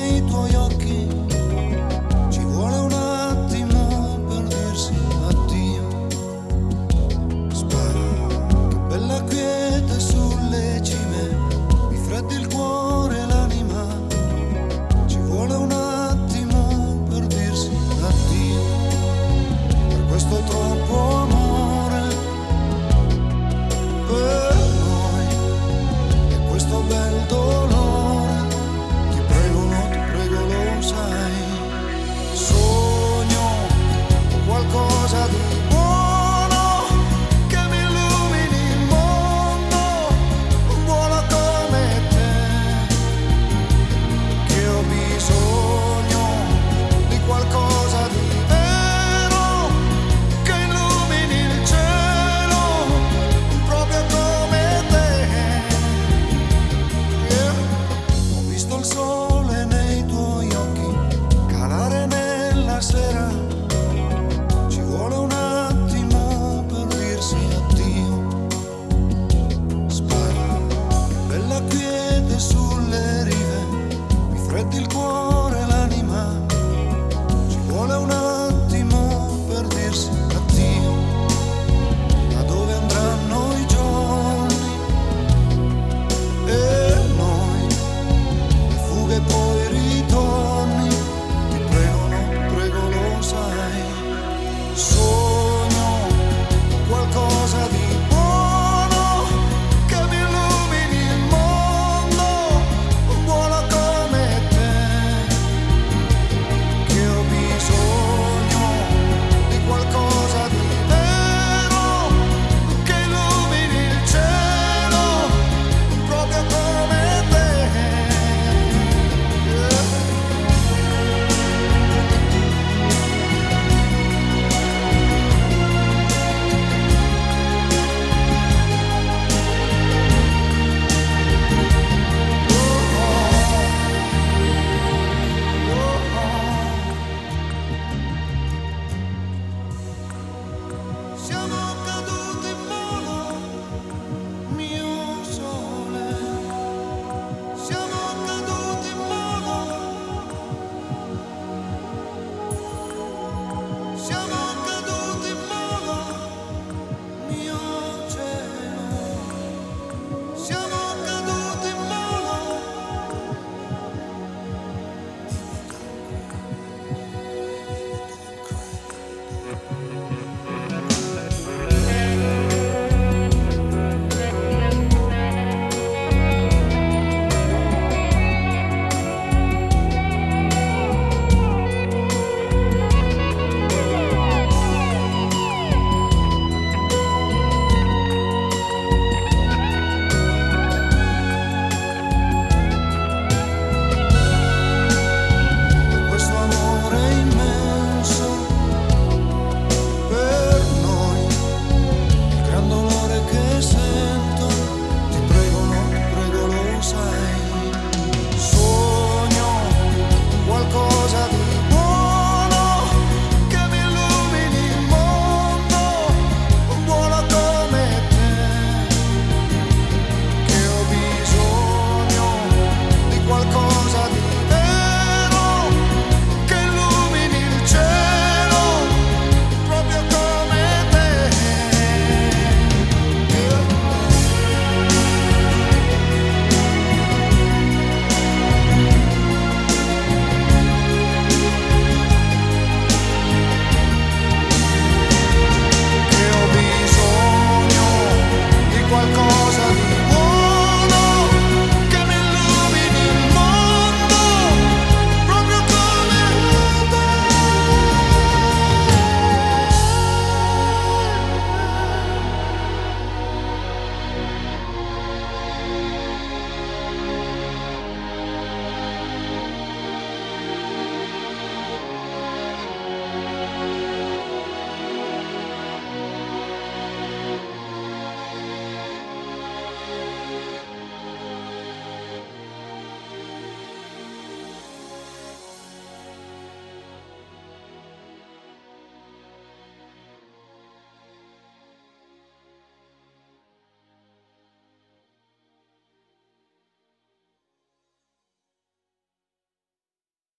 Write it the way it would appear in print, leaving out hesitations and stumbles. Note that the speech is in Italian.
nei tuoi occhi, ci vuole un attimo per dirsi addio. Spara, che bella quiete sulle cime, mi freddi il cuore e l'anima, ci vuole un attimo per dirsi addio. Per questo troppo amore per noi e questo bel dolore, ti prego, no, ti prego, lo sai. Sogno qualcosa di buono che mi illumini il mondo, buono come te, che ho bisogno di qualcosa di vero che illumini il cielo, proprio come te. Yeah. Ho visto il sole nei tuoi occhi calare nella sera, ci vuole un attimo per dirsi addio. Spara, bella quiete sulle rive, mi freddi il cuore e l'anima, ci vuole un attimo per dirsi addio. Da dove andranno i giorni e noi, le fughe poi ritorni.